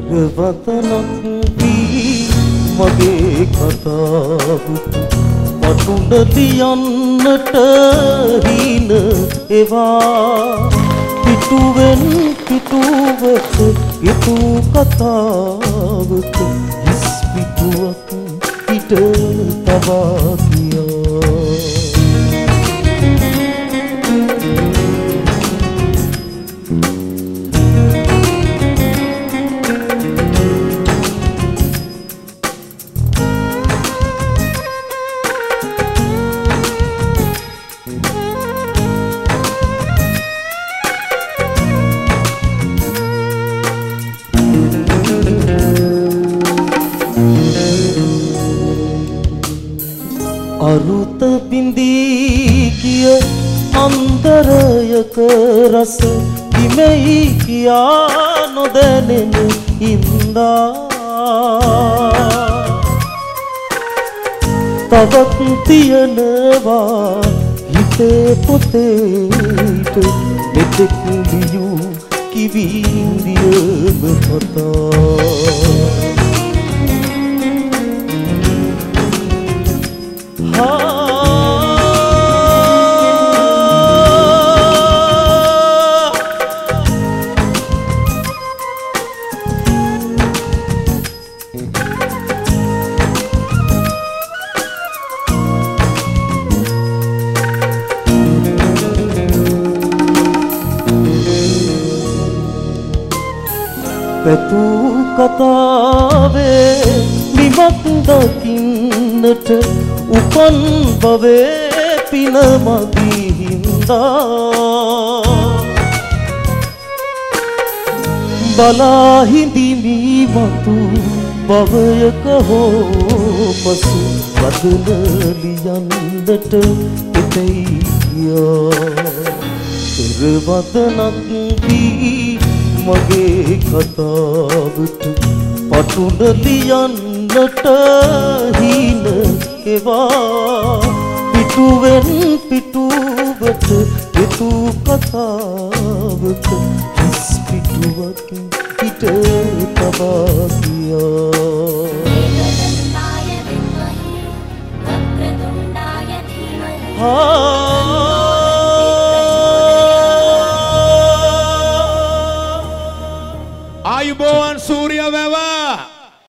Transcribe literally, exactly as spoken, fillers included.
තිරවතනක් වී මගේ කතාවට පටුඬ ලියන්නට හීන එවා පිටුවෙන් පිටුවට යතු කතාවක හිස් පිටුවක් පිට තබා ගියා අරුත බිඳී ගිය අන්තරයක රස කිමෙහි කියා නොදැනෙන හින්දා තවත් තියනවා හිතේ පොතේට මෙතෙක් ලියූ කිවිඳියම කතා පැතූ කතාවේ නිමක් දකින්නට උපන් භවේ පින මදී හින්දා බලා හිඳිමි මතු භවයක හෝ පසු වදන ලියන්නට එතෙයි ගියා තිරවතනක් වී මගේ කතාවට පටුඬ ලියන්නට හීන එවා පිටුවෙන් පිටුවට යතු කතාවක හිස් පිටුවක් පිට තබා ගියා ආයුබෝවන් සූර්ය වැව